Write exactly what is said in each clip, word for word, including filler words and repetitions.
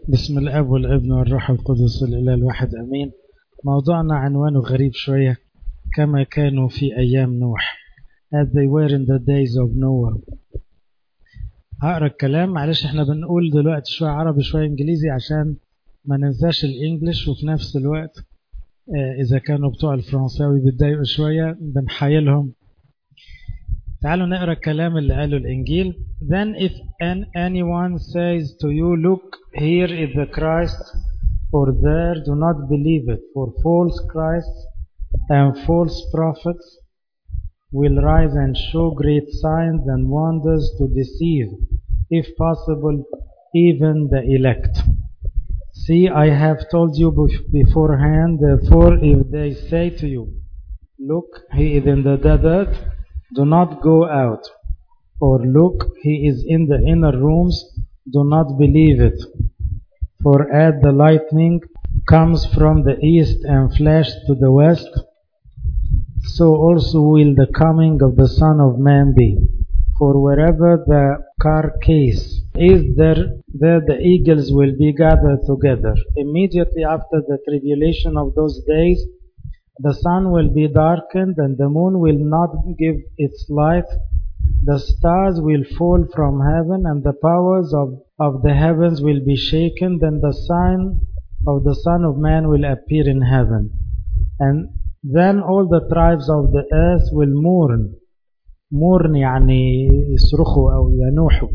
بسم الأب والابن والروح القدس الإله الواحد أمين. موضوعنا عنوانه غريب شوية، كما كانوا في أيام نوح as they were in the days of Noah. هقرأ الكلام، معلش احنا بنقول دلوقتي شوية عربي شوية إنجليزي عشان ما ننساش الإنجليش، وفي نفس الوقت إذا كانوا بتوع الفرنساوي بيتضايقوا شوية بنحايلهم. تعالوا نقرأ الكلام اللي قاله الإنجيل. Then if an anyone says to you, look, here is the Christ, or there, do not believe it, for false Christs and false prophets will rise and show great signs and wonders to deceive, if possible, even the elect. See, I have told you beforehand, therefore if they say to you, look, he is in the desert, do not go out. Or look, he is in the inner rooms, do not believe it. For as the lightning comes from the east and flashes to the west, so also will the coming of the Son of Man be. For wherever the carcass is, there, there the eagles will be gathered together. Immediately after the tribulation of those days, the sun will be darkened, and the moon will not give its light. The stars will fall from heaven, and the powers of, of the heavens will be shaken. Then the sign of the Son of Man will appear in heaven. And then all the tribes of the earth will mourn. mourn يعني يصرخوا أو ينوحوا.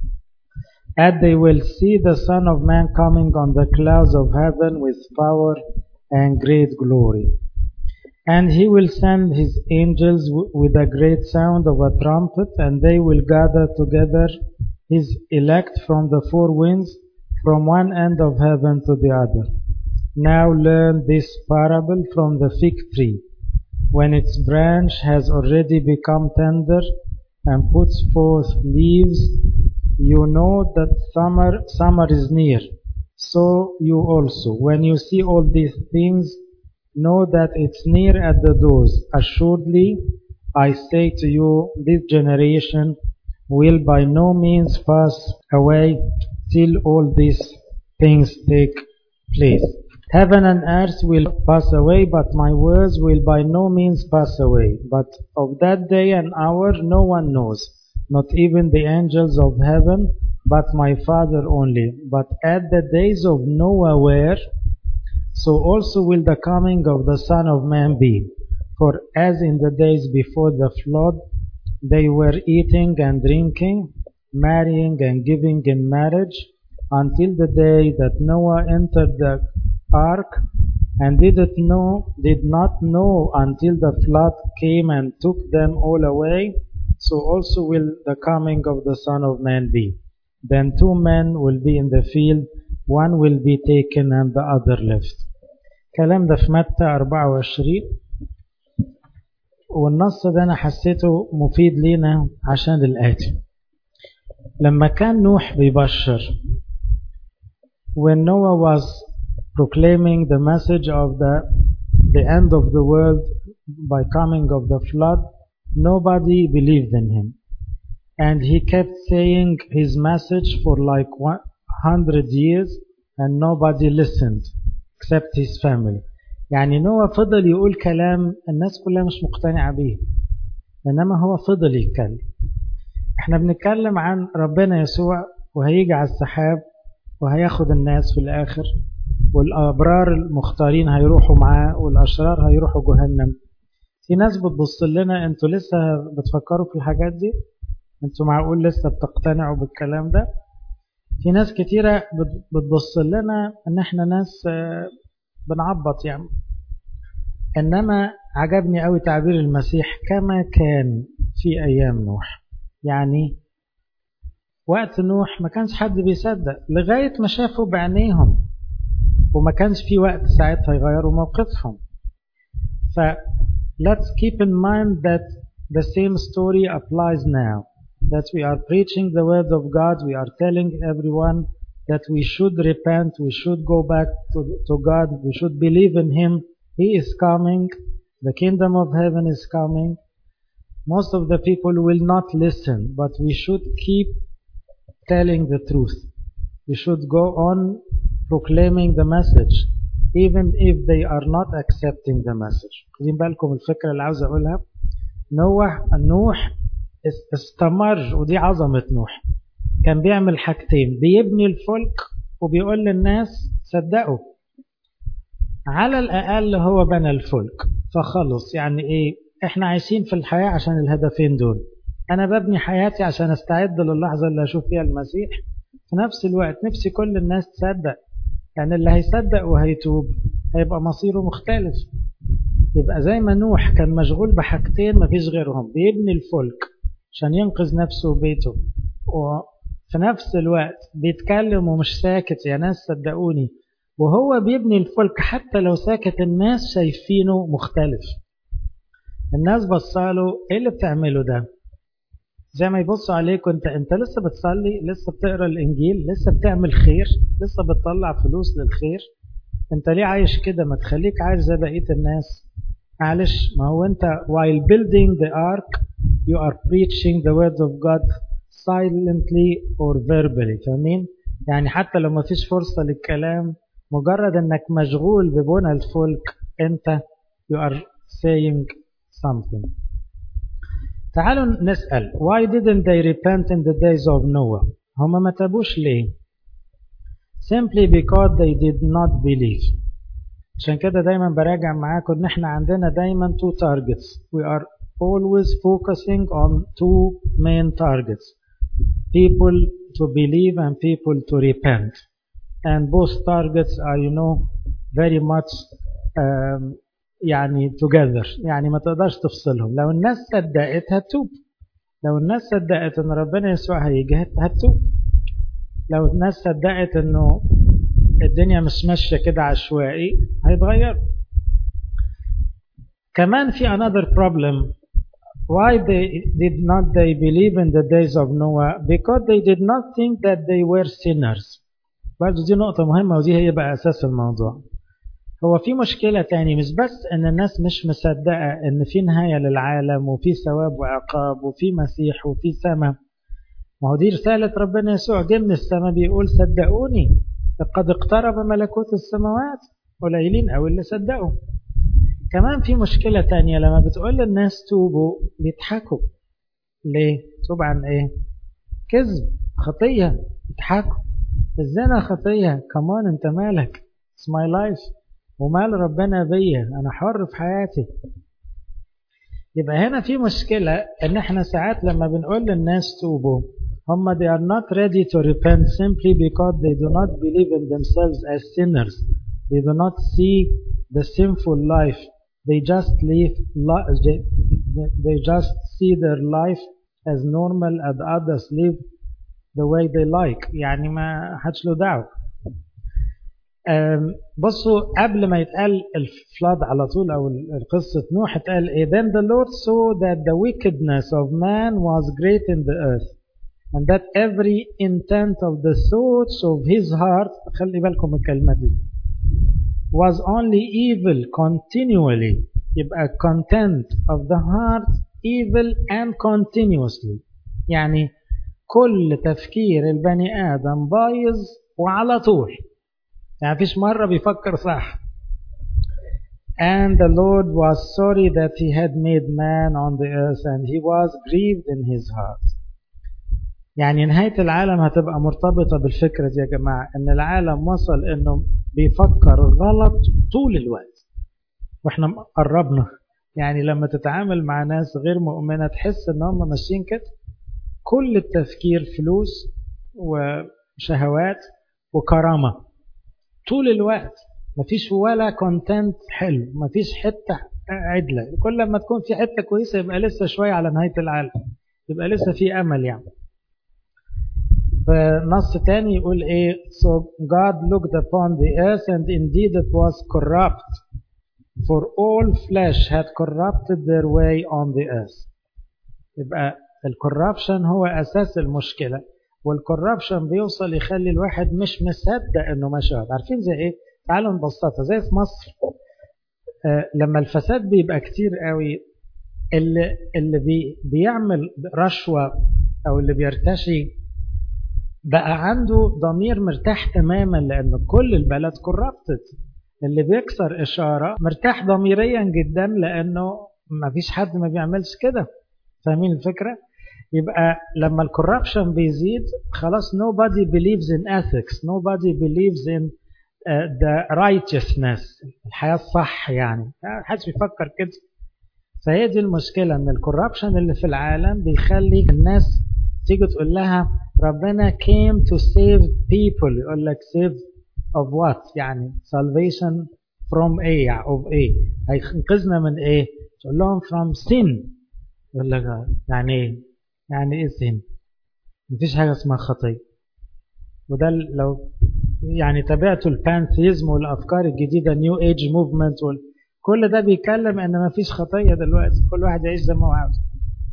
And they will see the Son of Man coming on the clouds of heaven with power and great glory. And he will send his angels with a great sound of a trumpet, and they will gather together his elect from the four winds, from one end of heaven to the other. Now learn this parable from the fig tree. When its branch has already become tender and puts forth leaves, you know that summer, summer is near. So you also, when you see all these things, know that it's near at the doors. Assuredly, I say to you, this generation will by no means pass away till all these things take place. Heaven and earth will pass away, but my words will by no means pass away. But of that day and hour no one knows, not even the angels of heaven, but my Father only. But at the days of Noah were, so also will the coming of the Son of Man be. For as in the days before the flood, they were eating and drinking, marrying and giving in marriage, until the day that Noah entered the ark, and did it know, did not know until the flood came and took them all away, so also will the coming of the Son of Man be. Then two men will be in the field, one will be taken and the other left. كلام ده في متى أربعة وعشرين، والنص ده أنا حسيته مفيد لينا عشان الآتي. لما كان نوح بيبشر، when Noah was proclaiming the message of the, the end of the world by coming of the flood, nobody believed in him. And he kept saying his message for like one hundred years and nobody listened except his family. يعني نوح فضل يقول كلام الناس كلها مش مقتنعة به، إنما هو فضل يتكلم. احنا بنتكلم عن ربنا يسوع وهيجي على السحاب وهياخد الناس في الآخر، والأبرار المختارين هيروحوا معاه والأشرار هيروحوا جهنم. في ناس بتبص لنا، انتوا لسه بتفكروا في الحاجات دي؟ انتوا معقول لسه بتقتنعوا بالكلام ده؟ في ناس كتيرة بتبص لنا ان احنا ناس بنعبط يعني. انما عجبني قوي تعبير المسيح كما كان في ايام نوح. يعني وقت نوح ما كانش حد بيصدق لغاية ما شافوا بعينيهم، وما كانش في وقت ساعتها يغيروا موقفهم. ف let's keep in mind that the same story applies now. That we are preaching the word of God, we are telling everyone that we should repent, we should go back to, to God, we should believe in Him. He is coming, the kingdom of heaven is coming. Most of the people will not listen, but we should keep telling the truth. We should go on proclaiming the message even if they are not accepting the message. خدين بالكم الفكرة اللي عاوز أقولها. نوح نوح استمر، ودي عظمة نوح، كان بيعمل حاجتين، بيبني الفلك وبيقول للناس صدقوا. على الأقل هو بنى الفلك فخلص. يعني إيه؟ إحنا عايشين في الحياة عشان الهدفين دول. أنا ببني حياتي عشان أستعد للحظة اللي أشوف فيها المسيح، في نفس الوقت نفسي كل الناس تصدق، يعني اللي هيصدق وهيتوب هيبقى مصيره مختلف. يبقى زي ما نوح كان مشغول بحاجتين مفيش غيرهم، بيبني الفلك عشان ينقذ نفسه وبيته، وفي نفس الوقت بيتكلم ومش ساكت، يا ناس صدقوني. وهو بيبني الفلك حتى لو ساكت الناس شايفينه مختلف. الناس بصاله ايه اللي بتعمله ده؟ زي ما يبصوا عليك انت انت لسه بتصلي، لسه بتقرا الانجيل، لسه بتعمل خير، لسه بتطلع فلوس للخير. انت ليه عايش كده؟ ما تخليك عايش زي بقيه الناس. معلش، ما هو انت while building the ark you are preaching the words of God silently or verbally. فاهمين؟ يعني حتى لو ما فيش فرصة للكلام، مجرد انك مشغول ببنى الفلك انت you are saying something. تعالوا نسأل why didn't they repent in the days of Noah؟ هما ما تابوش ليه؟ simply because they did not believe. عشان كده دايما براجع معاكم ان احنا عندنا دايما two targets. We are always focusing on two main targets. People to believe and people to repent. And both targets are, you know, very much um, يعني together. يعني ما تقدرش تفصلهم. لو الناس صدقت هتوب. لو الناس صدقت ان ربنا يسوع هيجي هتوب. لو الناس صدقت انه الدنيا مش ماشيه كده عشوائي هيتغير. كمان في another problem. Why they did not they believe in the days of Noah? Because they did not think that they were sinners. برضه دي نقطة مهمة، ودي هي بقى أساس الموضوع. هو في مشكلة تاني، مش بس إن الناس مش مصدقة إن في نهاية للعالم وفي ثواب وعقاب وفي مسيح وفي سماء. ما هو دي رسالة ربنا يسوع، جه من السماء بيقول صدقوني قد اقترب ملكوت السماوات. قليلين أو اللي صدقوا. كمان في مشكلة تانية، لما بتقول للناس توبوا بيضحكوا. ليه؟ توب عن ايه؟ كذب، خطية، يضحكوا. الزنا خطية، كمان انت مالك؟ It's my life. ومال ربنا بيا، انا حر في حياتي. يبقى هنا في مشكلة ان احنا ساعات لما بنقول للناس توبوا، هم they are not ready to repent simply because they do not believe in themselves as sinners. They do not see the sinful life. They just live, they just see their life as normal and others live the way they like. يعني ما حدش له دعوة. بصوا قبل ما يتقال الفلاد على طول أو القصة نوح اتقال إيه؟ Then the Lord saw that the wickedness of man was great in the earth and that every intent of the thoughts of his heart. خلي بالكم الكلمة دي. Was only evil continually. يبقى content of the heart evil and continuously. يعني كل تفكير البني آدم بايظ وعلى طول. يعني فيش مرة بيفكر صح. And the Lord was sorry that he had made man on the earth and he was grieved in his heart. يعني نهاية العالم هتبقى مرتبطة بالفكرة دي يا جماعة، ان العالم وصل انه بيفكر غلط طول الوقت. واحنا قربنا، يعني لما تتعامل مع ناس غير مؤمنة تحس ان هم ماشيين كده، كل التفكير فلوس وشهوات وكرامة طول الوقت. مفيش ولا كونتنت حلو، مفيش حتة عدلة. كل لما تكون في حتة كويسة يبقى لسه شوية على نهاية العالم، يبقى لسه في أمل. يعني فنص تاني يقول ايه؟ So God looked upon the earth and indeed it was corrupt, for all flesh had corrupted their way on the earth. يبقى الكوربشن هو أساس المشكلة، والكوربشن بيوصل يخلي الواحد مش مصدق انه ماشي. عارفين زي ايه؟ تعالوا نبسطها. زي في مصر آه لما الفساد بيبقى كتير قوي، اللي اللي بي بيعمل رشوة او اللي بيرتشي بقى عنده ضمير مرتاح تماما، لأن كل البلد corrupted. اللي بيكسر إشارة مرتاح ضميريا جدا، لأنه ما فيش حد ما بيعملش كده. فاهمين الفكرة؟ يبقى لما الكوربشن بيزيد خلاص nobody believes in ethics, nobody believes in uh, the righteousness، الحياة الصح يعني، محدش بيفكر كده. فهي دي المشكلة، ان الكوربشن اللي في العالم بيخلي الناس تيجي تقول لها ربنا came to save people، يقول لك save of what؟ يعني salvation from A يعني of A، هينقذنا من ايه؟ تقول لهم from sin، يقول لك يعني ايه؟ يعني ايه sin؟ مفيش حاجة اسمها خطية. وده لو يعني تابعتوا البانثيزم والافكار الجديدة نيو ايج موفمنت، كل ده بيتكلم ان مفيش خطية دلوقتي، كل واحد يعيش زي ما هو عاوز.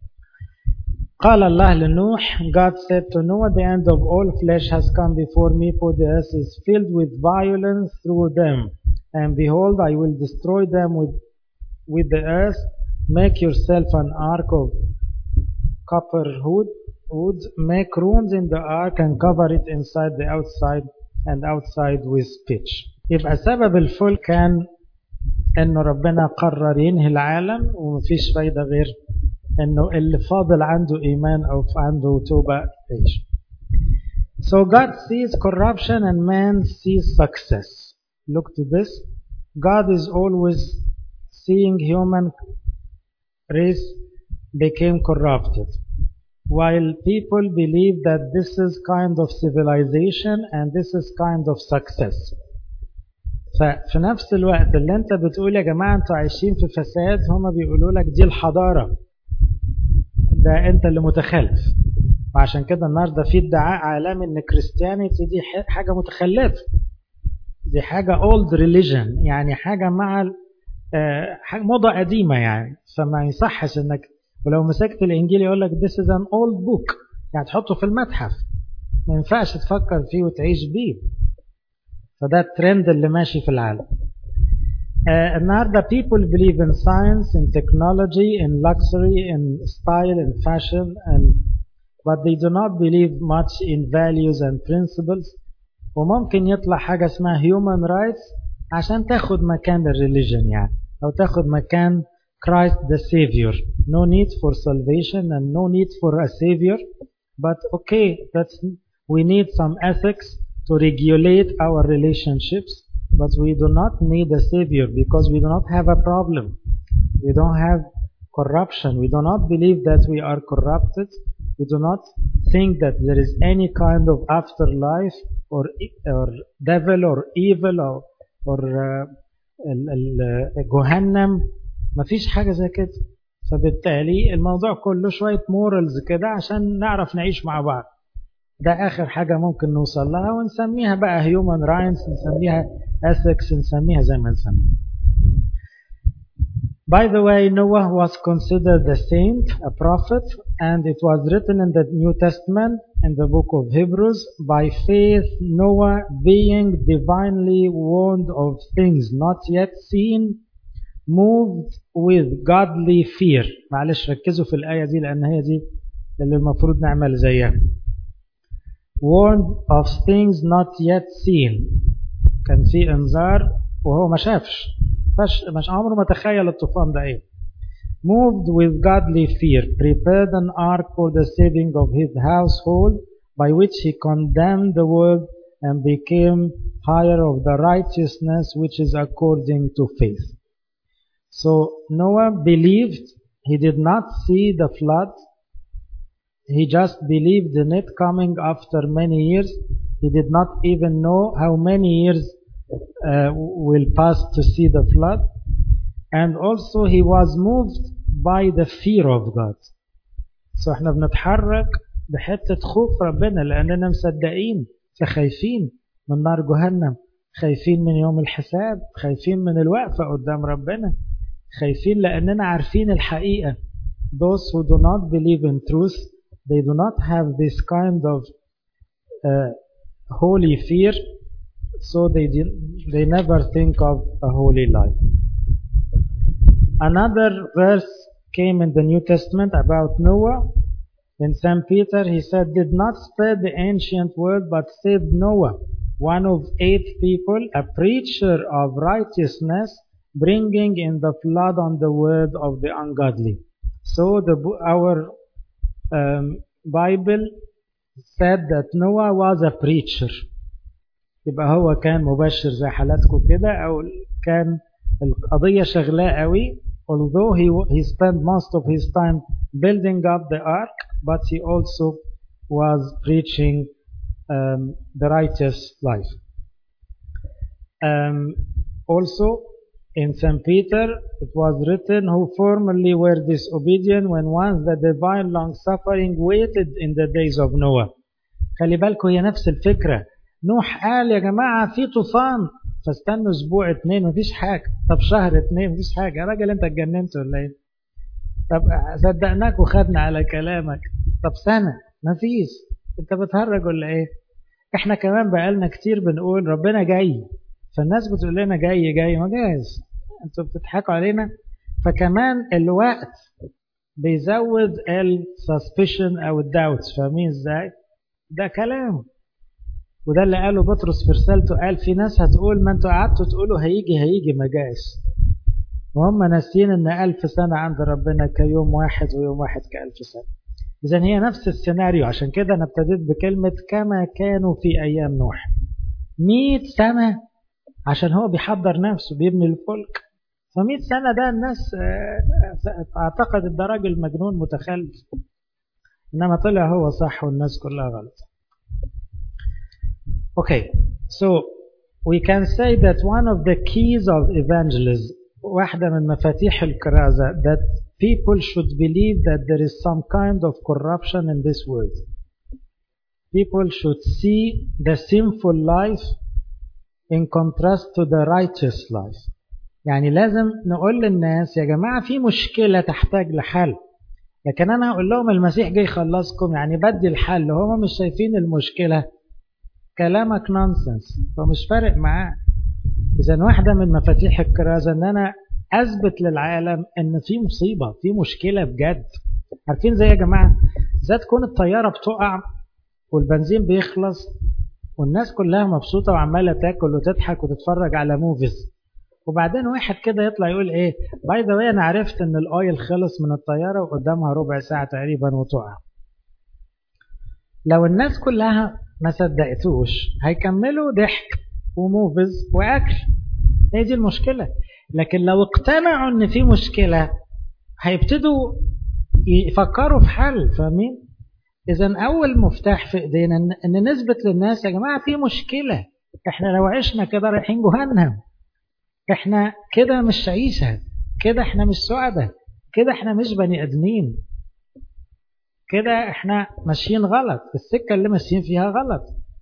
قال الله لنوح God said to Noah the end of all flesh has come before me, for the earth is filled with violence through them, and behold I will destroy them with, with the earth. Make yourself an ark of copper wood, wood, make rooms in the ark and cover it inside the outside and outside with pitch. يبقى سبب الفل كان انه ربنا قرر ينهي العالم، ومفيش فايدة غير انه اللي فاضل عنده ايمان او عنده توبة يعيش. So God sees corruption and man sees success. Look to this. God is always seeing human race became corrupted, while people believe that this is kind of civilization and this is kind of success. ففي نفس الوقت اللي انت بتقول يا جماعة انتوا عايشين في فساد، هما بيقولوا لك دي الحضارة، ده انت اللي متخلف. وعشان كده النهارده في ادعاء عالمي ان كريستيانيتي دي حاجة متخلفة، دي حاجة old religion، يعني حاجة مع حاجة موضة قديمة يعني. فما يصحش انك ولو مسكت الانجيل يقول لك this is an old book، يعني تحطه في المتحف، ما ينفعش تفكر فيه وتعيش بيه. فده الترند اللي ماشي في العالم. uh, النهارده people believe in science, in technology, in luxury, in style, in fashion, and but they do not believe much in values and principles. وممكن يطلع حاجة اسمها human rights عشان تاخد مكان الريليجن يعني، أو تاخد مكان Christ the Savior. No need for salvation and no need for a Savior, but okay, that's, we need some ethics to regulate our relationships, but we do not need a Savior because we do not have a problem. We don't have corruption. We do not believe that we are corrupted. We do not think that there is any kind of afterlife or, or devil or evil or, or uh, جهنم. ما فيش حاجة زي كده. فبالتالي الموضوع كله شوية مورالز كده عشان نعرف نعيش مع بعض. ده آخر حاجة ممكن نوصل لها، ونسميها بقى human rights، نسميها ethics، نسميها زي ما نسميها. By the way, Noah was considered a saint, a prophet, and it was written in the New Testament, in the book of Hebrews, by faith Noah, being divinely warned of things not yet seen, moved with godly fear. معلش ركزوا في الآية دي لأن هي دي اللي المفروض نعمل زيها. Warned of things not yet seen. كان في انذار وهو ما شافش، مش عمره ما تخيل الطوفان ده ايه. Moved with godly fear, prepared an ark for the saving of his household, by which he condemned the world and became higher of the righteousness which is according to faith. So Noah believed. He did not see the flood. He just believed in it coming after many years. He did not even know how many years uh, will pass to see the flood. And also he was moved by the fear of God. So احنا بنتحرك بحتة خوف ربنا لأننا مصدقين، فخايفين من نار جهنم، خايفين من يوم الحساب، خايفين من الوقفة قدام ربنا، خايفين لأننا عارفين الحقيقة. Those who do not believe in truth, they do not have this kind of uh, holy fear, so they did, they never think of a holy life. Another verse came in the New Testament about Noah, In Saint Peter, he said, did not spare the ancient world, but saved Noah, one of eight people, a preacher of righteousness, bringing in the flood on the word of the ungodly. So the, our um, Bible said that Noah was a preacher. يبقى هو كان مبشر زي حالاتكم كده، أو كان القضية شغلاه قوي. Although he, he spent most of his time building up the ark, but he also was preaching um, the righteous life. Um, also, in Saint Peter, it was written, who formerly were disobedient when once the divine long-suffering waited in the days of Noah. خلي بالكم هي نفس الفكرة. نوح قال يا جماعة في طوفان، فاستنوا اسبوع اتنين مفيش حاجة. طب شهر اتنين مفيش حاجة. يا راجل انت اتجننت ولا ايه؟ طب صدقناك وخدنا على كلامك. طب سنة مفيش. انت بتهرج ولا ايه؟ احنا كمان بقالنا كتير بنقول ربنا جاي، فالناس بتقول لنا جاي جاي ما جايز، انتوا بتضحكوا علينا. فكمان الوقت بيزود السسبشن او الداوتس. فاهمين ازاي؟ ده كلام، وده اللي قاله بطرس في رسالته. قال في ناس هتقول ما انتوا قعدتوا تقولوا هيجي هيجي ما جاش، وهم ناسين ان ألف سنة عند ربنا كيوم واحد، ويوم واحد كألف سنة. إذن هي نفس السيناريو. عشان كده أنا ابتديت بكلمة كما كانوا في أيام نوح. مئة سنة عشان هو بيحضر نفسه بيبني الفلك. فمئة سنة ده الناس اعتقد ده راجل مجنون متخلف، إنما طلع هو صح والناس كلها غلط. Okay, so we can say that one of the keys of evangelism, واحدة من مفاتيح الكرازة, that people should believe that there is some kind of corruption in this world. People should see the sinful life in contrast to the righteous life. يعني لازم نقول للناس يا جماعة في مشكلة تحتاج لحل، لكن أنا أقول لهم المسيح جاي يخلصكم، يعني بدي الحل. هم مش شايفين المشكلة، كلامك نونسنس، فمش فارق معاه. إذن واحدة من مفاتيح الكرازة أن أنا أثبت للعالم أن في مصيبة، في مشكلة بجد. عارفين زي يا جماعة زي تكون الطيارة بتقع والبنزين بيخلص والناس كلها مبسوطة وعمالة تاكل وتضحك وتتفرج على موفيز، وبعدين واحد كده يطلع يقول ايه باي ذا واي انا عرفت ان الاويل خلص من الطيارة وقدامها ربع ساعة تقريبا وتقع. لو الناس كلها ما صدقتوش هيكملوا ضحك وموفيز واكل، هي دي المشكلة. لكن لو اقتنعوا ان في مشكلة هيبتدوا يفكروا في حل. فاهمين؟ اذا اول مفتاح في ايدينا ان نثبت للناس يا جماعة في مشكلة، احنا لو عشنا كده رايحين جهنم، احنا كده مش عيشة، كده احنا مش سعداء، كده احنا مش بني ادمين، كده احنا ماشيين غلط، السكة اللي ماشيين فيها غلط.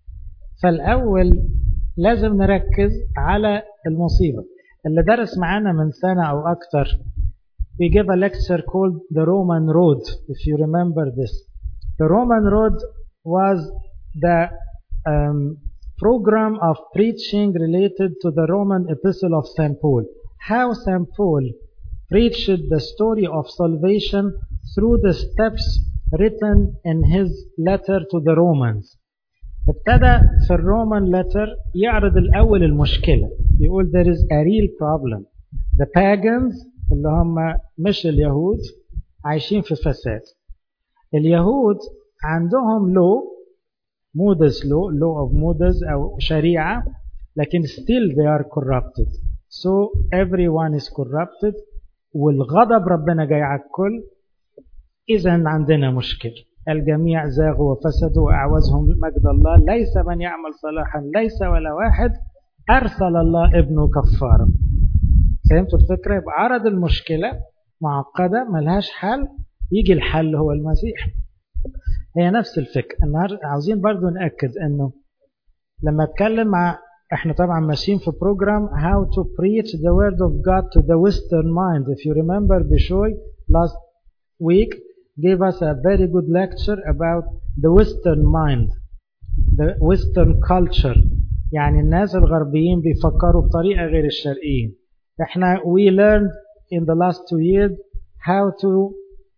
فالاول لازم نركز على المصيبة. اللي درس معانا من سنة او اكتر we gave a lecture called the Roman Road, if you remember this. The Roman Road was the um, program of preaching related to the Roman epistle of Saint Paul. How Saint Paul preached the story of salvation through the steps written in his letter to the Romans. ابتدى في الرومان letter يعرض الأول المشكلة، يقول there is a real problem. The pagans اللي هم مش اليهود عايشين في فساد. اليهود عندهم law Moses law, law of Moses أو شريعة، لكن still they are corrupted. So everyone is corrupted والغضب ربنا جاي على الكل. إذن عندنا مشكلة، الجميع زاغوا وفسدوا وأعوزهم مجد الله، ليس من يعمل صلاحا ليس ولا واحد، أرسل الله ابنه كفارا. فهمتوا الفكرة؟ يبقى عرض المشكلة معقدة ملهاش حل، يجي الحل هو المسيح. هي نفس الفكرة. النهاردة عاوزين برضو نأكد أنه لما اتكلم مع احنا طبعا ماشيين في بروجرام how to preach the word of God to the western mind. If you remember Bishoy last week gave us a very good lecture about the western mind, the western culture. يعني الناس الغربيين بيفكروا بطريقة غير الشرقيين. احنا we learned in the last two years how to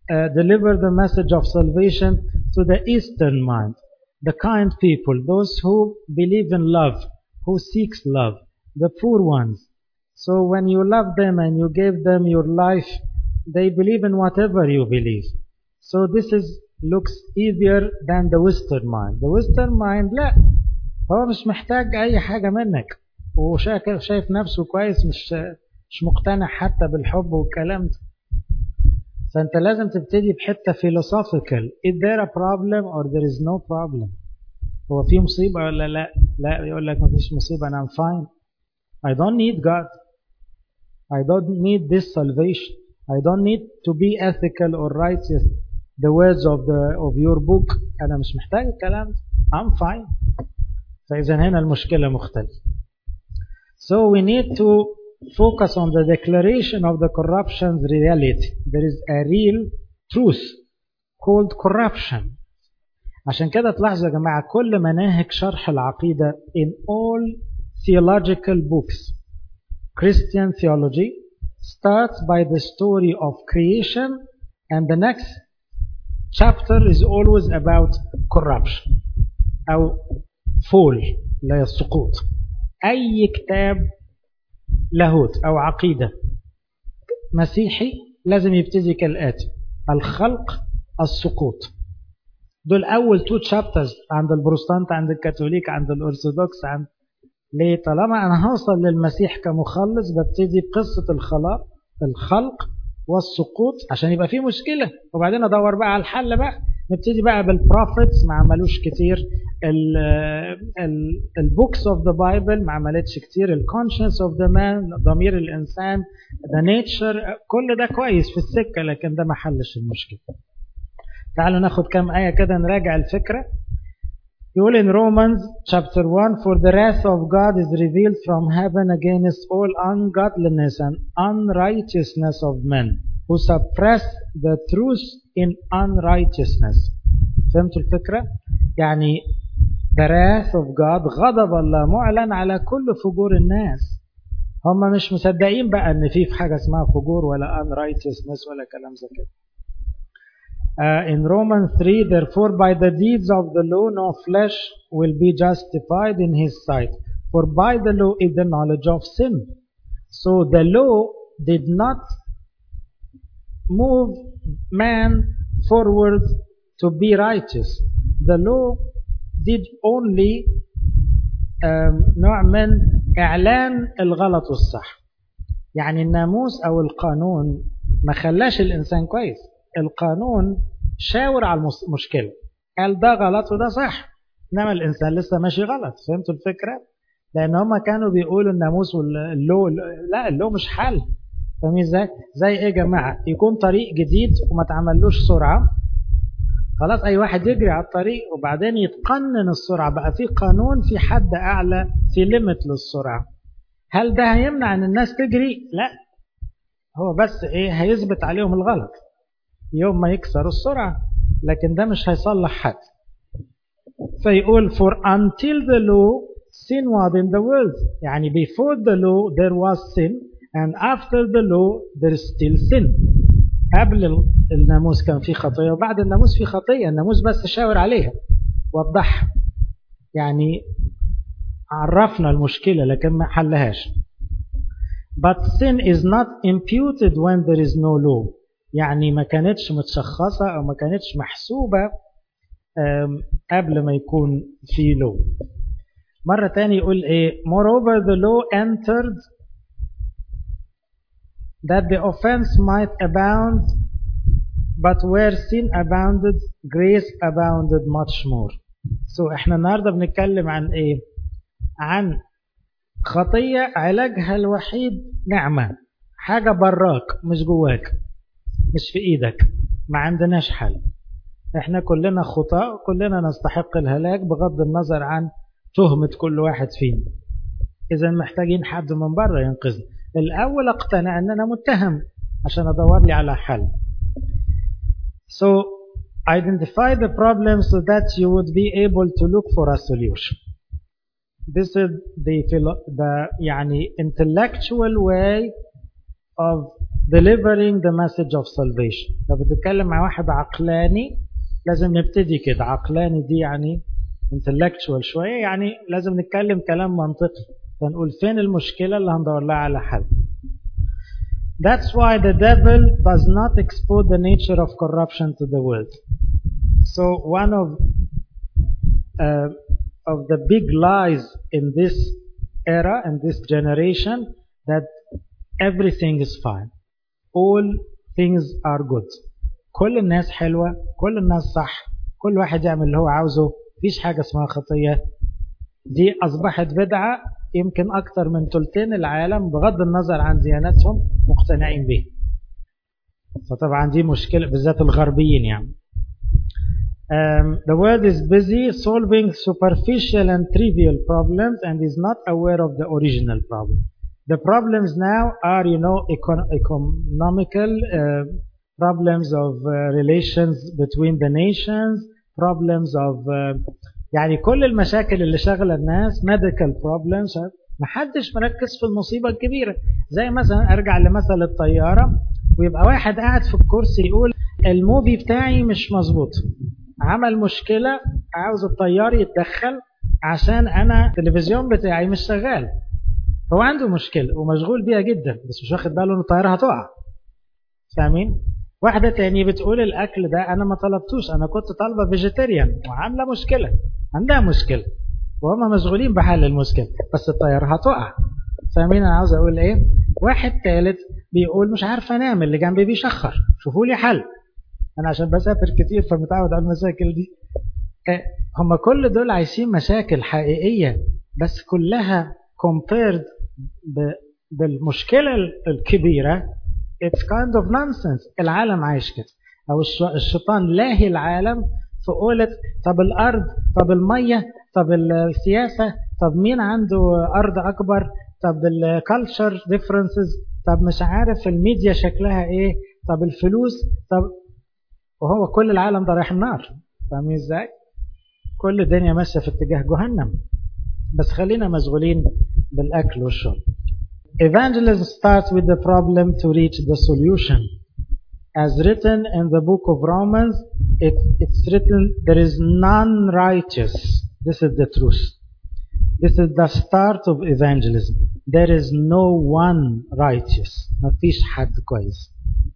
uh, deliver the message of salvation to the Eastern mind, the kind people, those who believe in love, who seeks love, the poor ones. So when you love them and you give them your life, they believe in whatever you believe. So this is looks easier than the Western mind. The Western mind لا هو مش محتاج أي حاجة منك وشايف نفسه كويس مش مش مقتنع حتى بالحب والكلام ده. فأنت لازم تبتدي بحتة philosophical. Is there a problem or there is no problem? هو في مصيبة ولا لا؟ لا يقول لك ما فيش مصيبة أنا I'm fine. I don't need God. I don't need this salvation. I don't need to be ethical or righteous. The words of the of your book. أنا مش محتاج الكلام ده. I'm fine. فإذا هنا المشكلة مختلفة. So we need to focus on the declaration of the corruption's reality. There is a real truth called corruption. عشان كده تلاحظوا يا جماعة كل مناهج شرح العقيدة in all theological books, Christian theology starts by the story of creation and the next chapter is always about corruption أو fall لا السقوط. أي كتاب لاهوت أو عقيدة مسيحي لازم يبتدي كالآتي: الخلق، السقوط. دول أول تو chapters عند البروتستانت، عند الكاثوليك، عند الأرثوذكس. عند ليه؟ طالما أنا هوصل للمسيح كمخلص ببتدي بقصة الخلاق، الخلق والسقوط عشان يبقى فيه مشكلة، وبعدين أدور بقى على الحل. بقى نبتدي بقى بالبروفيتس ما عملوش كتير، البوكس اوف ذا بايبل ما عملتش كتير، الكونشنس اوف ذا مان، ضمير الإنسان، ذا نيتشر، كل ده كويس في السكة لكن ده ما حلش المشكلة. تعالوا ناخد كام آية كده نراجع الفكرة. يقول in Romans chapter one, for the wrath of God is revealed from heaven against all ungodliness and unrighteousness of men who suppress the truth in unrighteousness. فهمتوا الفكرة؟ يعني the wrath of God، غضب الله معلن على كل فجور الناس. هم مش مصدقين بقى ان في حاجة اسمها فجور ولا unrighteousness ولا كلام زي كده. Uh, in Romans three, therefore by the deeds of the law no flesh will be justified in his sight, for by the law is the knowledge of sin. So the law did not move man forward to be righteous. The law did only um, نوع من إعلان الغلط والصح. يعني الناموس أو القانون ما خلاش الإنسان كويس. القانون شاور على المشكلة، قال ده غلط وده صح، إنما الإنسان لسه ماشي غلط. فهمتوا الفكرة؟ لأن هما كانوا بيقولوا الناموس واللو، لا اللو مش حل. فاهمين ازاي؟ زي ايه يا جماعة؟ يكون طريق جديد وما تعملوش سرعة، خلاص أي واحد يجري على الطريق وبعدين يتقنن السرعة، بقى في قانون، في حد أعلى، في ليميت للسرعة. هل ده هيمنع أن الناس تجري؟ لا، هو بس إيه؟ هيثبت عليهم الغلط يوم ما يكسروا السرعة، لكن ده مش هيصلح حد. فيقول for until the law sin was in the world، يعني before the law there was sin and after the law there is still sin. قبل الناموس كان في خطية وبعد الناموس في خطية، الناموس بس شاور عليها وضحها، يعني عرفنا المشكلة لكن ما حلهاش. But sin is not imputed when there is no law، يعني ما كانتش متشخصة أو ما كانتش محسوبة قبل ما يكون في لو. مرة تاني يقول إيه؟ Moreover the law entered that the offense might abound, but where sin abounded grace abounded much more. So إحنا النهاردة بنتكلم عن إيه؟ عن خطية علاجها الوحيد نعمة، حاجة براك مش جواك، مش في إيدك، ما عندناش حل. إحنا كلنا خطاء، كلنا نستحق الهلاك بغض النظر عن تهمة كل واحد فينا. إذا محتاجين حد من بره ينقذنا. الأول اقتنع أننا متهم عشان أدور لي على حل. So identify the problem so that you would be able to look for a solution. This is the, the يعني intellectual way of delivering the message of salvation. لو بتتكلم مع واحد عقلاني لازم نبتدي كده. عقلاني دي يعني intellectual شوية، يعني لازم نتكلم كلام منطقي فنقول فين المشكلة اللي هندور لها على حل. That's why the devil does not expose the nature of corruption to the world. So one of uh, of the big lies in this era and this generation that everything is fine. All things are good. كل الناس حلوة، كل الناس صح، كل واحد يعمل اللي هو عاوزه، مفيش حاجة اسمها خطية. دي أصبحت بدعة يمكن أكتر من ثلثين العالم بغض النظر عن دياناتهم مقتنعين به. فطبعا دي مشكلة بالذات الغربيين يعني. Um, the world is busy solving superficial and trivial problems and is not aware of the original problem. The problems now are, you know, econ economical uh, problems of uh, relations between the nations, problems of uh, يعني كل المشاكل اللي شغله الناس medical problems. محدش مركز في المصيبة الكبيرة. زي مثلا أرجع لمثل الطيارة ويبقى واحد قاعد في الكرسي يقول الموفي بتاعي مش مظبوط، عمل مشكلة عاوز الطيار يتدخل عشان أنا التلفزيون بتاعي مش شغال. هو عنده مشكلة ومشغول بيها جدا بس مش واخد باله ان الطيارة هتقع. فاهمين؟ واحدة تانية بتقول الأكل ده أنا ما طلبتوش، أنا كنت طالبة فيجيتيريان وعاملة مشكلة، عندها مشكلة وهم مشغولين بحل المشكلة بس الطيارة هتقع. فاهمين أنا عاوز أقول إيه؟ واحد ثالث بيقول مش عارف أنام، اللي جنبي بيشخر، شوفوا لي حل. أنا عشان بسافر كتير فمتعود على المشاكل دي. هم كل دول عايشين مشاكل حقيقية بس كلها compared بالمشكلة الكبيرة it's kind of nonsense. العالم عايش كده، أو الشيطان لاهي العالم في قولة طب الأرض، طب المية، طب السياسة، طب مين عنده أرض أكبر، طب الكالتشر differences، طب مش عارف الميديا شكلها إيه، طب الفلوس، طب وهو كل العالم ده رايح النار. فاهمين إزاي؟ كل الدنيا ماشية في اتجاه جهنم بس خلينا مشغولين بالأكل والشرب. Evangelism starts with the problem to reach the solution. As written in the book of Romans, it, it's written, there is none righteous. This is the truth. This is the start of evangelism. There is no one righteous. ما فيش حد كويس.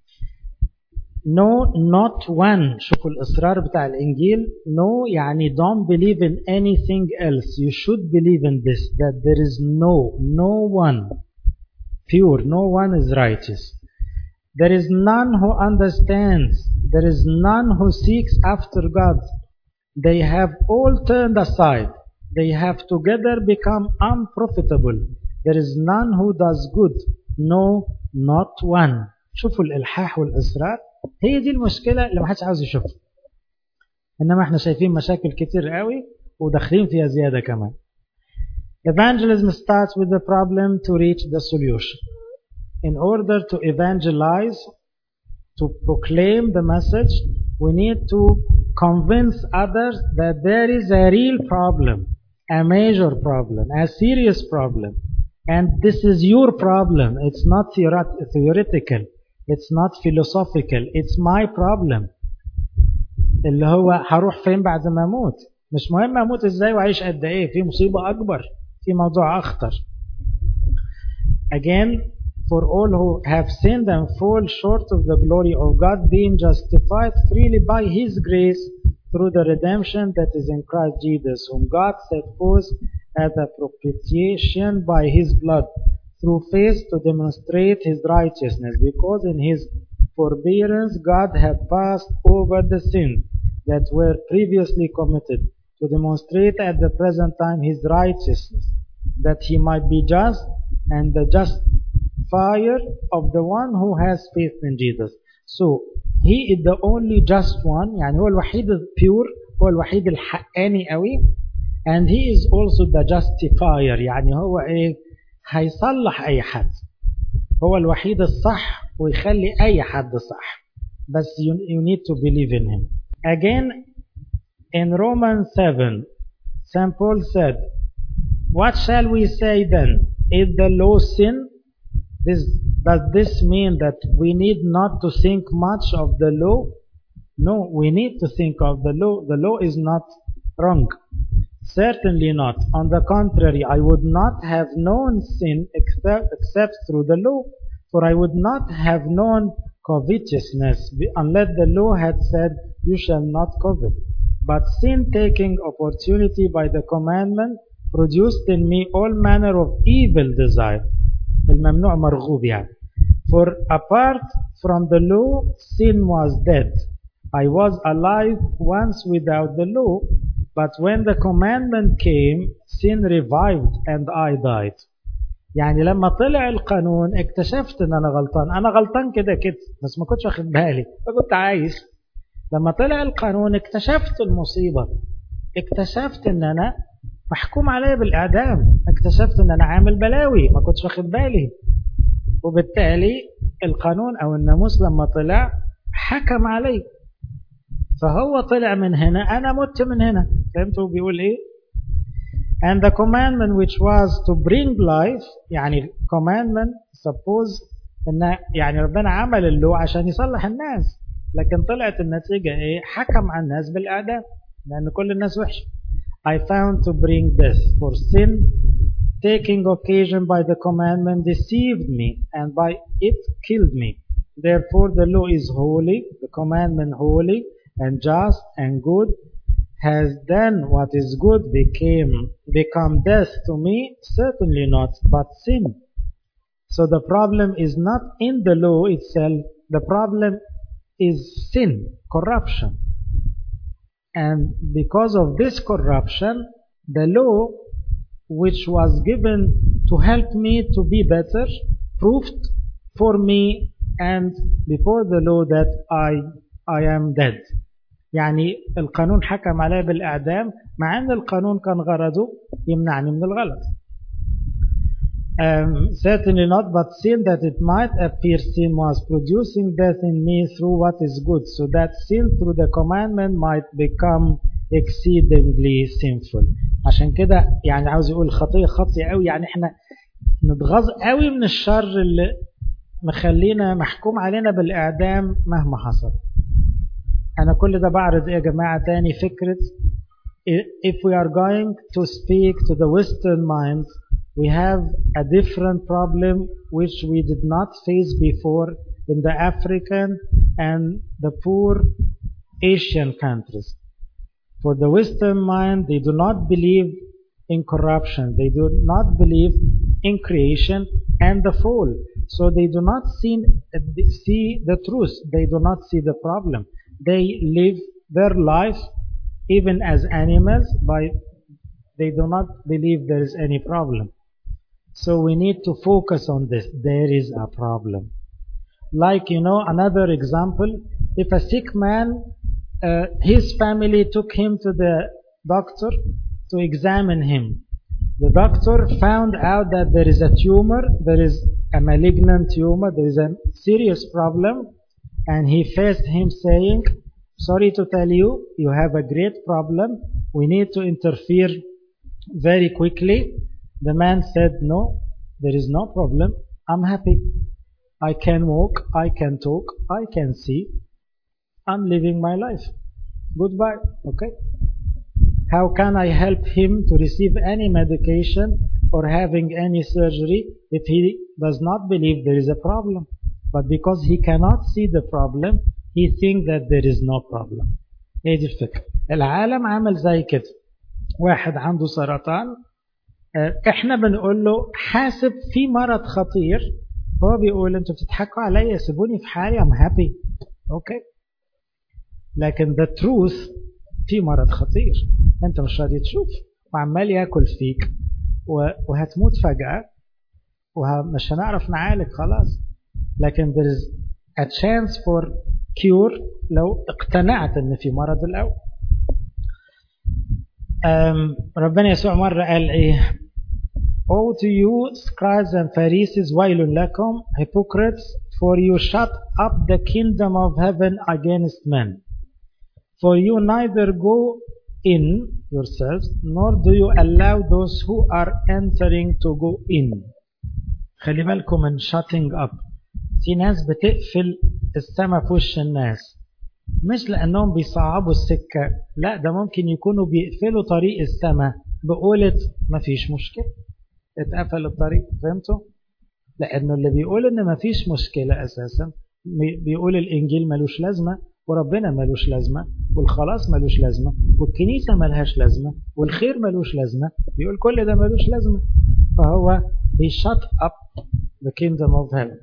No, not one. شوفوا الإصرار بتاع الإنجيل. No يعني don't believe in anything else. You should believe in this, that there is no, no one pure. No one is righteous. There is none who understands. There is none who seeks after God. They have all turned aside. They have together become unprofitable. There is none who does good. No, not one. شوفوا الإلحاح والإصرار. هي دي المشكلة اللي ما حدش عاوز يشوفها. إنما احنا شايفين مشاكل كتير قوي وداخلين فيها زيادة كمان. Evangelism starts with the problem to reach the solution. In order to evangelize, to proclaim the message, we need to convince others that there is a real problem, a major problem, a serious problem. And this is your problem. It's not theoretical. It's not philosophical. It's my problem. اللي هو هروح فين بعد ما أموت. مش مهم أموت إزاي وعيش قد إيه. في مصيبة أكبر. في موضوع أخطر. Again, for all who have sinned and fall short of the glory of God, being justified freely by His grace through the redemption that is in Christ Jesus, whom God set forth as a propitiation by His blood, through faith to demonstrate His righteousness, because in His forbearance God had passed over the sins that were previously committed, to demonstrate at the present time His righteousness, that He might be just and the justifier of the one who has faith in Jesus. So, He is the only just one, يعني هو الوحيد pure, هو الوحيد الحقاني قوي, and He is also the justifier, يعني هو إيه؟ هيصلح أي حد. هو الوحيد الصح ويخلي أي حد صح. بس you, you need to believe in Him. Again, in Romans seven, Saint Paul said, what shall we say then? Is the law sin? This Does this mean that we need not to think much of the law? No, we need to think of the law. The law is not wrong. Certainly not. On the contrary, I would not have known sin except, except through the law. For I would not have known covetousness unless the law had said, you shall not covet. But sin, taking opportunity by the commandment, produced in me all manner of evil desire. الممنوع مرغوب يعني. For apart from the law, sin was dead. I was alive once without the law, but when the commandment came, sin revived and I died. يعني لما طلع القانون اكتشفت ان انا غلطان. انا غلطان كده كده بس ما كنتش واخد بالي فكنت عايش. لما طلع القانون اكتشفت المصيبة. اكتشفت ان انا محكوم عليا بالإعدام. اكتشفت ان انا عامل بلاوي ما كنتش واخد بالي. وبالتالي القانون او الناموس لما طلع حكم علي. فهو طلع من هنا انا مت من هنا. فهمتوا بيقول ايه؟ And the commandment which was to bring life, يعني commandment suppose ان يعني ربنا عمل اللو عشان يصلح الناس. لكن طلعت النتيجة ايه؟ حكم على الناس بالإعدام لأن كل الناس وحشة. I found to bring death for sin, taking occasion by the commandment deceived me and by it killed me. Therefore the law is holy, the commandment holy and just and good, has then what is good became become death to me? Certainly not, but sin. So the problem is not in the law itself, the problem is sin, corruption. And because of this corruption, the law which was given to help me to be better proved for me and before the law that I I am dead. يعني القانون حكم علي بالإعدام مع أن القانون كان غرضه يمنعني من الغلط. Um, certainly not, but sin that it might appear sin was producing death in me through what is good, so that sin through the commandment might become exceedingly sinful. عشان كده يعني عاوز يقول خطية خطية قوي. يعني احنا نتغاظ قوي من الشر اللي مخلينا محكوم علينا بالإعدام مهما حصل. أنا كل ده بعرض إيه يا جماعة تاني فكرة if we are going to speak to the Western mind, we have a different problem which we did not face before in the African and the poor Asian countries. For the Western mind, they do not believe in corruption. They do not believe in creation and the fall. So they do not see, see the truth. They do not see the problem. They live their life even as animals, but they do not believe there is any problem. So we need to focus on this. There is a problem. Like, you know, another example, if a sick man, uh, his family took him to the doctor to examine him. The doctor found out that there is a tumor, there is a malignant tumor, there is a serious problem, and he faced him saying, sorry to tell you, you have a great problem. We need to interfere very quickly. The man said, no, there is no problem. I'm happy. I can walk, I can talk, I can see. I'm living my life. Goodbye. Okay. How can I help him to receive any medication or having any surgery if he does not believe there is a problem? But because he cannot see the problem, he thinks that there is no problem. هي دي الفكرة. العالم عمل زي كده. واحد عنده سرطان، احنا بنقول له حاسب في مرض خطير، هو بيقول انتوا بتضحكوا عليا سيبوني في حالي I'm happy. اوكي. لكن the truth في مرض خطير انت مش راضي تشوف وعمال ياكل فيك وهتموت فجأة ومش هنعرف نعالج خلاص. لكن there is a chance for cure لو اقتنعت ان في مرض الاول. ربنا يسوع مرة قال ايه؟ Oh to you scribes and Pharisees ويل لكم hypocrites, for you shut up the kingdom of heaven against men. For you neither go in yourselves nor do you allow those who are entering to go in. خلي بالكم من shutting up. في ناس بتقفل السماء في وش الناس، مش لأنهم بيصعبوا السكة، لا ده ممكن يكونوا بيقفلوا طريق السماء بقولة مفيش مشكلة، اتقفل الطريق. فهمتوا؟ لأنه اللي بيقول إن مفيش مشكلة أساسا بيقول الإنجيل ملوش لازمة، وربنا ملوش لازمة، والخلاص ملوش لازمة، والكنيسة ملهاش لازمة، والخير ملوش لازمة، بيقول كل ده ملوش لازمة. فهو he shut up the kingdom of heaven.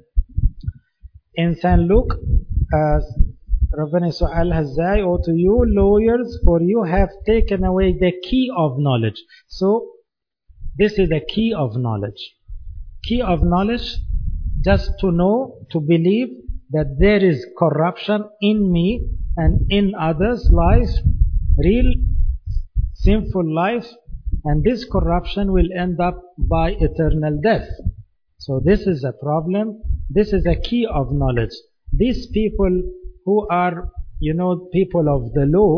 إنسان لوك uh, ربنا يسوع قالها ازاي؟ oh to you lawyers for you have taken away the key of knowledge. So this is the key of knowledge. Key of knowledge, just to know, to believe that there is corruption in me and in others' life, real sinful life, and this corruption will end up by eternal death. So this is a problem. This is a key of knowledge. These people who are, you know, people of the law,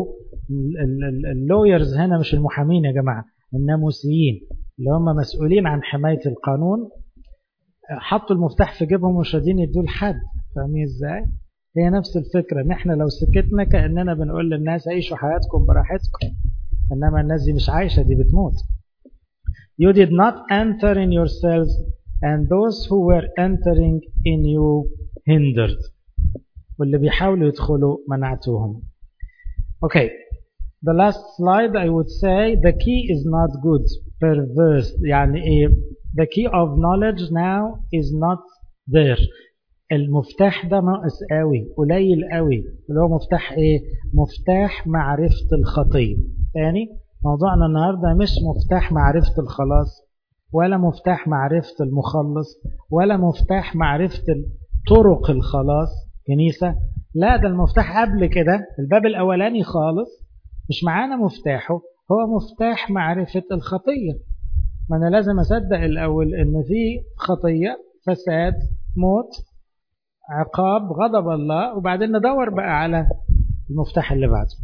lawyers هنا مش المحامين يا جماعة، الناموسيين اللي هم مسؤولين عن حماية القانون، حطوا المفتاح في جيبهم ومش راضيين يدوا لحد. فاهمين ازاي؟ هي نفس الفكرة، ان احنا لو سكتنا كأننا بنقول للناس عيشوا حياتكم براحتكم، انما الناس دي مش عايشة، دي بتموت. You did not enter in yourselves and those who were entering in you hindered. واللي بيحاولوا يدخلوا منعتوهم. Okay, the last slide I would say the key is not good, perverse. يعني ايه؟ The key of knowledge now is not there. المفتاح ده ناقص قوي، قليل قوي، اللي هو مفتاح ايه؟ مفتاح معرفة الخطية. تاني، موضوعنا النهاردة مش مفتاح معرفة الخلاص، ولا مفتاح معرفة المخلص، ولا مفتاح معرفة طرق الخلاص كنيسة. لا، ده المفتاح قبل كده، الباب الأولاني خالص مش معانا مفتاحه، هو مفتاح معرفة الخطية. ما أنا لازم أصدق الأول إن في خطية، فساد، موت، عقاب، غضب الله، وبعدين ندور بقى على المفتاح اللي بعده.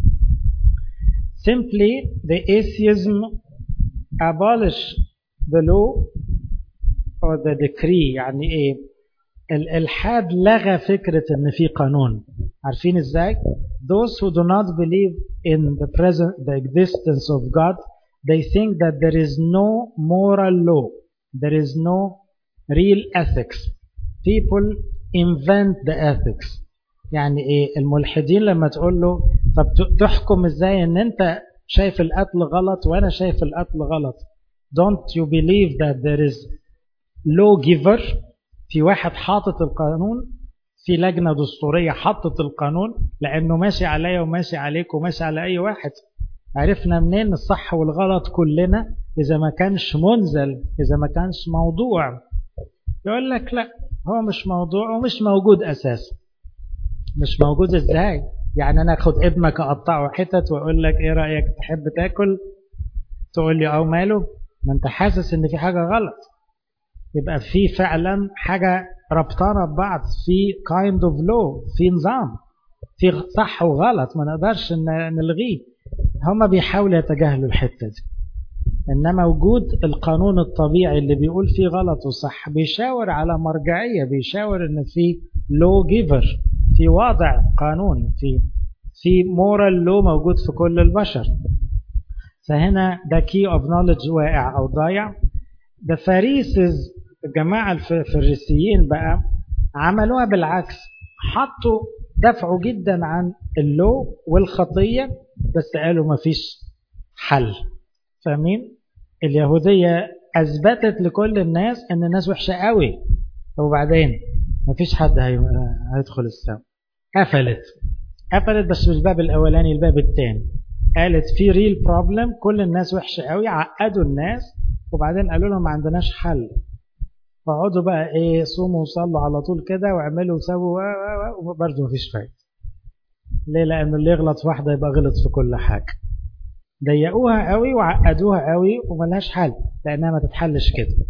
Simply the atheism abolish the law or the decree. يعني إيه؟ الإلحاد لغى فكرة إن في قانون. عارفين إزاي؟ Those who do not believe in the present the existence of God, they think that there is no moral law, there is no real ethics. People invent the ethics. يعني إيه؟ الملحدين لما تقول له طب تحكم إزاي إن أنت شايف القتل غلط وأنا شايف القتل غلط؟ Don't you believe that there is lawgiver؟ في واحد حاطط القانون، في لجنة دستورية حطت القانون لأنه ماشي عليا وماشي عليك وماشي على أي واحد. عرفنا منين الصح والغلط كلنا إذا ما كانش منزل، إذا ما كانش موضوع؟ يقول لك لا، هو مش موضوع ومش موجود أساسا. مش موجود إزاي؟ يعني أنا أخد ابنك أقطعه حتت وأقول لك إيه رأيك، تحب تاكل؟ تقول لي أو ماله؟ ما أنت حاسس إن في حاجة غلط. يبقى في فعلا حاجة ربطانة ببعض، في kind of law، في نظام، في صح وغلط، ما نقدرش نلغيه. هما بيحاولوا يتجاهلوا الحتة دي، إنما وجود القانون الطبيعي اللي بيقول فيه غلط وصح بيشاور على مرجعية، بيشاور إن في law giver، في وضع قانون، في في moral law موجود في كل البشر. فهنا the key of knowledge واقع أو ضايع. The Pharisees، الجماعة الفريسيين بقى عملوها بالعكس، حطوا دفعوا جدا عن اللو والخطية، بس قالوا ما فيش حل. فاهمين؟ اليهودية أثبتت لكل الناس أن الناس وحشة قوي، وبعدين ما فيش حد هيدخل السماء. قفلت قفلت بس مش الباب الأولاني، الباب الثاني. قالت في ريل بروبلم، كل الناس وحشة قوي، عقدوا الناس، وبعدين قالوا لهم ما عندناش حل. فقعدوا بقى ايه، صوموا وصلوا على طول كده واعملوا وسووا، وبرضه مفيش فايده. ليه؟ لان اللي يغلط في واحده يبقى غلط في كل حاجه. ضيقوها قوي وعقدوها قوي وملهاش حل، لانها ما تتحلش كده.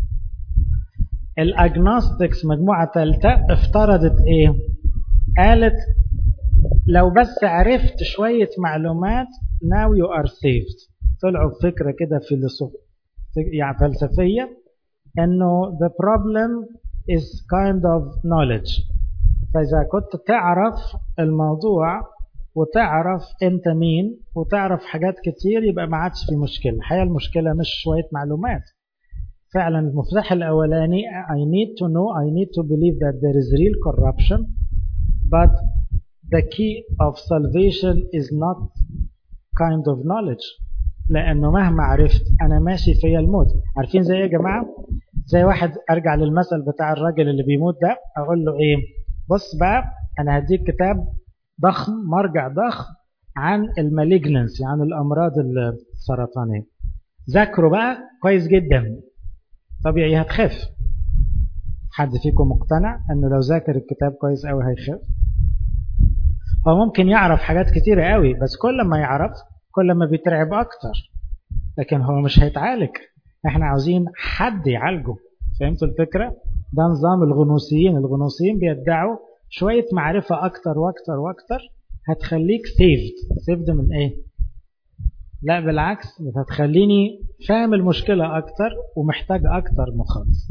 الاجنوستكس مجموعه ثالثه افترضت ايه؟ قالت لو بس عرفت شويه معلومات now you are saved. طلعوا بفكره كده فيلسوف يعني فلسفيه، انه the problem is kind of knowledge. فإذا كنت تعرف الموضوع وتعرف أنت مين وتعرف حاجات كتير يبقى ما عادش في مشكلة. الحقيقة المشكلة مش شوية معلومات، فعلا المفتاح الأولاني I need to know, I need to believe that there is real corruption, but the key of salvation is not kind of knowledge. لأنه مهما عرفت أنا ماشي في الموت. عارفين زي يا جماعة؟ زي واحد أرجع للمثل بتاع الراجل اللي بيموت ده، أقول له إيه؟ بص بقى أنا هديك كتاب ضخم، مرجع ضخم عن الماليجننسي، عن الأمراض السرطانية، ذاكره بقى كويس جدا، طبيعي هتخف. حد فيكم مقتنع أنه لو ذاكر الكتاب كويس أوي هيخف؟ هو ممكن يعرف حاجات كتيرة أوي، بس كل ما يعرف كل ما بيترعب أكتر، لكن هو مش هيتعالج. احنا عاوزين حد يعالجه. فهمتوا الفكرة؟ ده نظام الغنوصيين. الغنوصيين بيدعوا شوية معرفة أكتر وأكتر وأكتر هتخليك سيفد. سيفد من إيه؟ لا بالعكس، هتخليني فاهم المشكلة أكتر ومحتاج أكتر مخلص.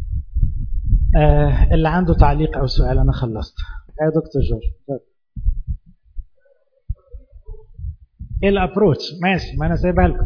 آه اللي عنده تعليق أو سؤال أنا خلصت. يا دكتور جورج ايه الابروتش؟ ماشي، ما انا سايبها لكم.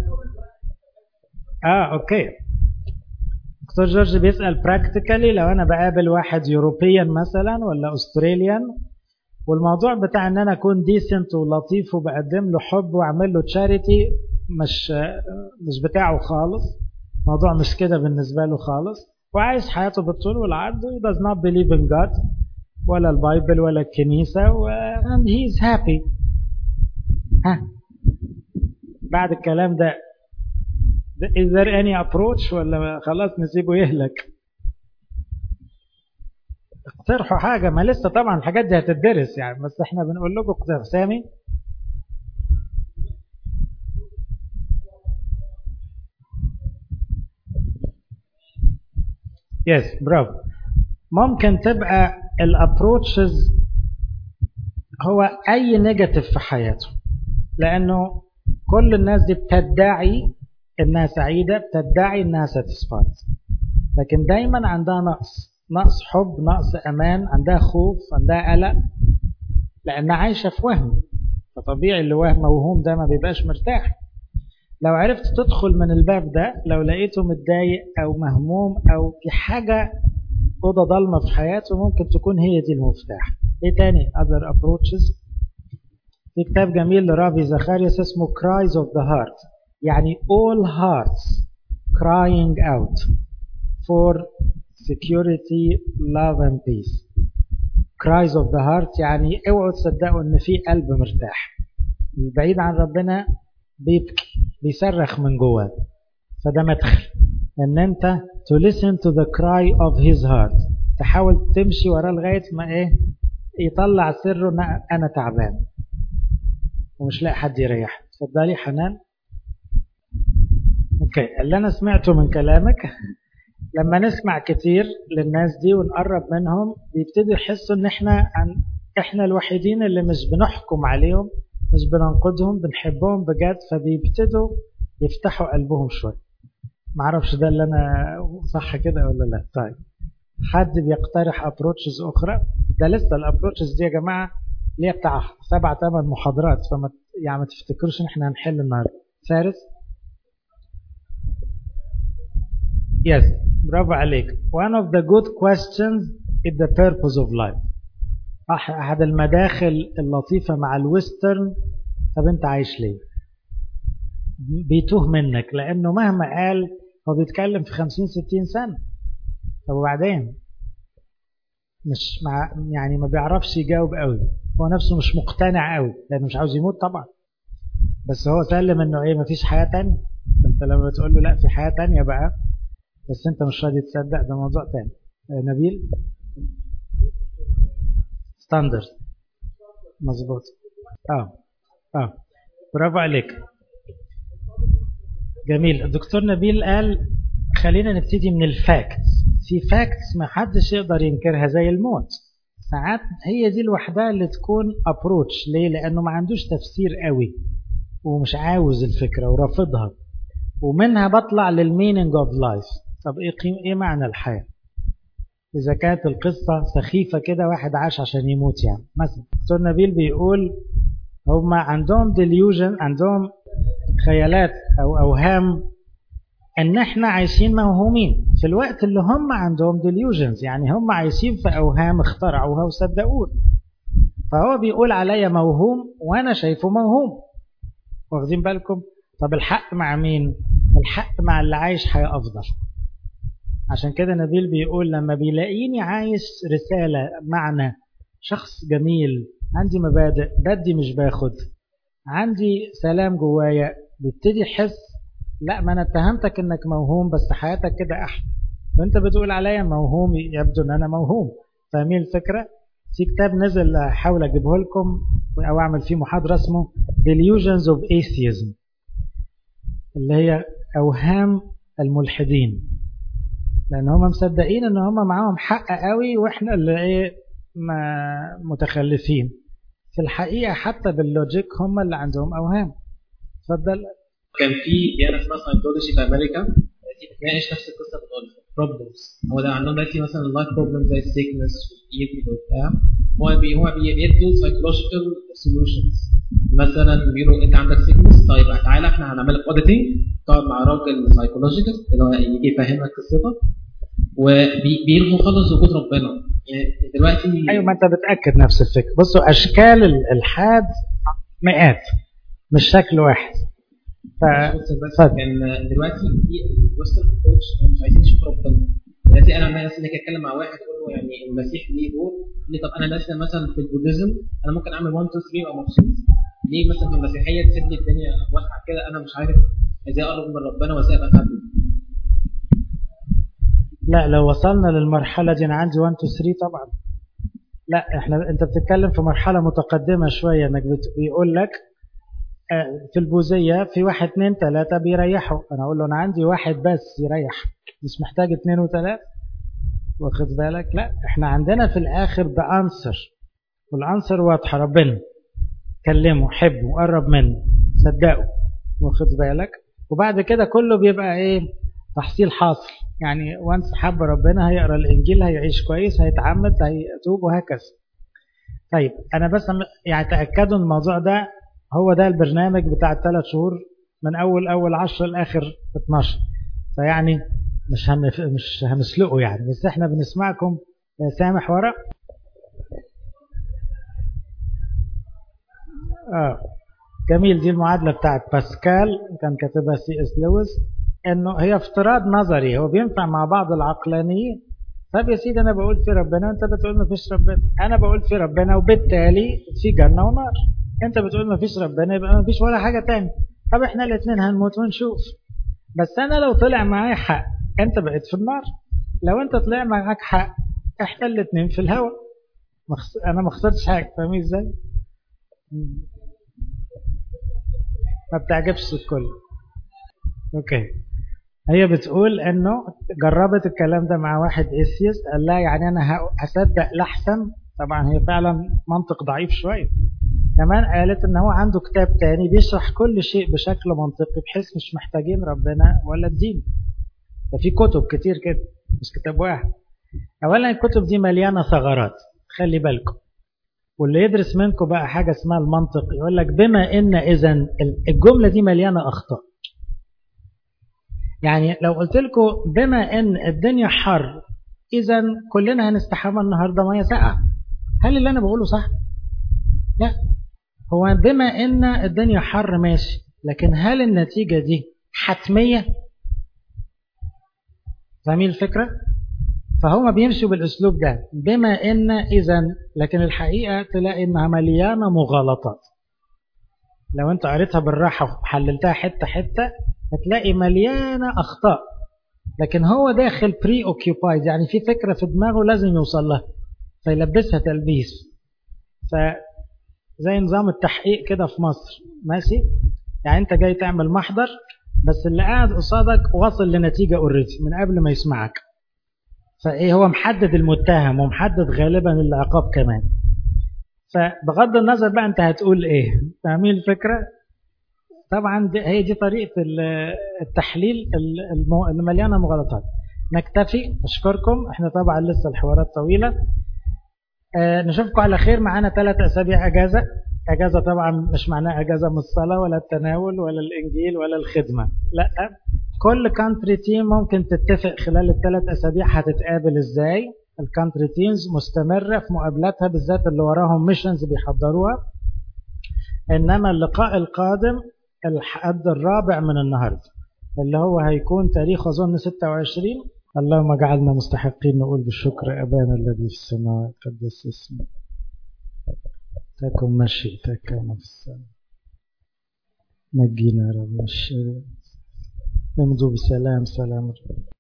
اه اوكي. دكتور جورج بيسأل براكتيكالي لو انا بقابل واحد يوروبيان مثلا ولا استراليان، والموضوع بتاع ان انا اكون ديسنت ولطيف وبقدم له حب واعمل له تشاريتي مش مش بتاعه خالص. الموضوع مش كده بالنسبه له خالص، وعايش حياته بالطول والعرض. he does not believe in God ولا البايبل ولا الكنيسه و and he is happy. ها بعد الكلام ده is there any approach ولا خلاص نسيبه يهلك؟ اقترحوا حاجة. ما لسه طبعا الحاجات دي هتدرس يعني، بس احنا بنقول لكم اقترح. سامي يس yes, برافو. ممكن تبقى الابروتشز هو اي نيجاتيف في حياته، لانه كل الناس دي بتدعي انها سعيدة، بتدعي انها satisfied، لكن دايما عندها نقص، نقص حب، نقص امان، عندها خوف، عندها قلق، لانها عايشة في وهم. فطبيعي اللي وهم موهوم ده ما بيبقاش مرتاح. لو عرفت تدخل من الباب ده، لو لقيته متضايق او مهموم او في حاجة اوضة ضلمة في حياته، ممكن تكون هي دي المفتاح. ايه تاني other approaches؟ في كتاب جميل لرافي زخارياس اسمه Cries of the Heart، يعني all hearts crying out for security, love and peace. Cries of the heart يعني اوعوا تصدقوا ان في قلب مرتاح بعيد عن ربنا بيبكي بيصرخ من جواه. فده مدخل ان انت to listen to the cry of his heart، تحاول تمشي وراه لغاية ما ايه يطلع سره انا تعبان ومش لاقي حد يريح. اتفضلي حنان. اوكي، اللي انا سمعته من كلامك لما نسمع كتير للناس دي ونقرب منهم بيبتدوا يحسوا ان احنا عن احنا الوحيدين اللي مش بنحكم عليهم، مش بننقدهم، بنحبهم بجد، فبيبتدوا يفتحوا قلبهم شويه. معرفش ده اللي انا صح كده ولا لا؟ طيب حد بيقترح ابروتشز اخرى؟ ده لسه الابروتشز دي يا جماعه ليه بتاع سبع ثمان محاضرات، فما يعني ما تفتكروش ان احنا هنحل النهارده. فارس. Yes, برافو عليك. One of the good questions is the purpose of life. أحد المداخل اللطيفة مع الويسترن، طب أنت عايش ليه؟ بيتوه منك، لأنه مهما قال هو بيتكلم في خمسين ستين سنة. طب وبعدين مش مع يعني ما بيعرفش يجاوب قوي، هو نفسه مش مقتنع قوي لأنه مش عاوز يموت طبعا، بس هو سلم إنه إيه مفيش حياة تانية. فأنت لما بتقول له لا في حياة تانية بقى بس انت مش راضي تصدق، ده موضوع تاني. نبيل. ستاندرد. مظبوط. اه اه برافو عليك. جميل. الدكتور نبيل قال خلينا نبتدي من الفاكتس. في فاكتس ما حدش يقدر ينكرها زي الموت، ساعات هي دي الوحدة اللي تكون ابروتش. ليه؟ لانه ما عندوش تفسير قوي ومش عاوز الفكرة ورافضها، ومنها بطلع للمينينج اوف لايف. طب ايه قيم ايه معنى الحياة؟ إذا كانت القصة سخيفة كده واحد عاش عشان يموت يعني. مثلا دكتور نبيل بيقول هم عندهم delusion، عندهم خيالات أو أوهام أن احنا عايشين موهومين في الوقت اللي هم عندهم delusions، يعني هم عايشين في أوهام اخترعوها وصدقوها. فهو بيقول عليا موهوم وأنا شايفه موهوم. واخدين بالكم؟ طب الحق مع مين؟ الحق مع اللي عايش حياة أفضل. عشان كده نبيل بيقول لما بيلاقيني عايش رسالة معنى، شخص جميل، عندي مبادئ، بدي مش باخد، عندي سلام جوايا، بيبتدي يحس لا ما انا اتهمتك انك موهوم بس حياتك كده احلى، وانت بتقول عليا موهوم، يبدو ان انا موهوم. فاهمين الفكرة؟ في كتاب نزل حاول اجيبه لكم او اعمل فيه محاضرة اسمه Delusions of Atheism، اللي هي اوهام الملحدين، لان هم مصدقين ان هم معاهم حق قوي واحنا اللي ايه ما متخلفين. في الحقيقة حتى باللوجيك هم اللي عندهم اوهام. اتفضل. كان في ديانه اسمها ساينتولوجي في امريكا بتناقش نفس القصه، بتقول بروبلمز. هو ده عندهم دلوقتي مثلا لايف بروبلمز زي السيكنس والايفل وبتاع، هو بي هو بيدوا سايكولوجيكال سوليوشنز. مثلا بيقولوا انت عندك سيكنس، طيب تعالى احنا هنعمل لك اوديتنج، تقعد مع راجل سايكولوجيكال اللي هو يجي يفهمك قصتك، وبيلغوا خالص وجود ربنا. يعني دلوقتي ايوه ما انت بتاكد نفس الفكره. بصوا اشكال الالحاد مئات مش شكل واحد. ف بس كان دلوقتي في ويسترن ابروتش مش عايزين يشوفوا ربنا. دلوقتي انا مثلا انك اتكلم مع واحد اقول له يعني المسيح ليه دور، يقول لي طب انا مثلا مثلا في البوديزم انا ممكن اعمل واحد اتنين تلاته وابقى مبسوط. ليه مثلا في المسيحيه تسيب لي الدنيا واسعه كده، انا مش عارف ازاي اقرب من ربنا وازاي ابقى قبله. لا لو وصلنا للمرحله دي انا عندي واحد اتنين تلاته طبعا. لا احنا انت بتتكلم في مرحله متقدمه شويه، انك بيقول لك في البوذية في واحد اثنين ثلاثة بيريحوا، أنا أقول له أنا عندي واحد بس يريح، مش محتاج اثنين وثلاثة. واخد بالك؟ لا احنا عندنا في الآخر ده أنصر، والأنصر واضحة، ربنا كلمه، حبه، قرب منه، صدقه. واخد بالك؟ وبعد كده كله بيبقى إيه؟ تحصيل حاصل. يعني وانس حب ربنا هيقرأ الإنجيل، هيعيش كويس، هيتعمد، هيتوب، وهكذا. طيب أنا بس يعني تأكدوا من الموضوع ده، هو ده البرنامج بتاع الثلاث شهور من أول أول عشرة لآخر اتناشر. فيعني مش هنف... مش هنسلقه يعني، بس احنا بنسمعكم. سامح ورا. اه جميل. دي المعادلة بتاعت باسكال كان كاتبها سي اس لويس، انه هي افتراض نظري هو بينفع مع بعض العقلانيين. طب يا سيدي انا بقول في ربنا وانت بتقول ما فيش ربنا، انا بقول في ربنا وبالتالي في جنة ونار، انت بتقول ما فيش ربنا يبقى ما فيش ولا حاجة تاني. طب احنا الاثنين هنموت ونشوف. بس انا لو طلع معايا حق انت بقيت في النار، لو انت طلع معاك حق احنا الاثنين في الهواء. مخص... انا ما خسرتش حاجة. فاهمين ازاي؟ ما بتعجبش الكل. اوكي. هي بتقول انه جربت الكلام ده مع واحد ايثيست، قال لا يعني انا هصدق لحسن. طبعا هي فعلا منطق ضعيف شوية. كمان قالت ان هو عنده كتاب تاني بيشرح كل شيء بشكل منطقي بحيث مش محتاجين ربنا ولا الدين. ففي كتب كتير كده مش كتاب واحد. اولا الكتب دي مليانة ثغرات، خلي بالكم. واللي يدرس منكم بقى حاجة اسمها المنطق يقول لك بما ان اذن الجملة دي مليانة اخطاء. يعني لو قلت لكم بما ان الدنيا حر اذن كلنا هنستحمى النهاردة مية ساقعة، هل اللي انا بقوله صح؟ لا. هو بما ان الدنيا حر ماشي، لكن هل النتيجة دي حتمية؟ فاهمين الفكرة؟ فهم بيمشوا بالاسلوب ده، بما ان اذن، لكن الحقيقة تلاقي انها مليانة مغالطات. لو انت قريتها بالراحة وحللتها حتة حتة هتلاقي مليانة اخطاء، لكن هو داخل بري اوكيوبايد، يعني في فكرة في دماغه لازم يوصل لها فيلبسها تلبيس. فزي نظام التحقيق كده في مصر ماشي، يعني انت جاي تعمل محضر بس اللي قاعد قصادك واصل لنتيجة اوريدي من قبل ما يسمعك، فايه هو محدد المتهم ومحدد غالبا العقاب كمان. فبغض النظر بقى انت هتقول ايه، فاهمين الفكرة؟ طبعا دي هي دي طريقة التحليل اللي مليانة مغالطات. نكتفي. أشكركم. احنا طبعا لسه الحوارات طويلة. آه نشوفكم على خير. معانا ثلاث أسابيع أجازة. أجازة طبعا مش معناها أجازة من الصلاة ولا التناول ولا الإنجيل ولا الخدمة، لا، كل كانتري تيم ممكن تتفق خلال الثلاث أسابيع هتتقابل إزاي. الكانتري تيمز مستمرة في مقابلاتها، بالذات اللي وراهم ميشنز بيحضروها. إنما اللقاء القادم الحد الرابع من النهاردة اللي هو هيكون تاريخ أظن ستة وعشرين. اللهم اجعلنا مستحقين نقول بالشكر أبانا الذي في السماء قدس اسمك، تكن مشيئتك كما في السماء. نجينا يا رب من الشر. امضوا بسلام. سلام.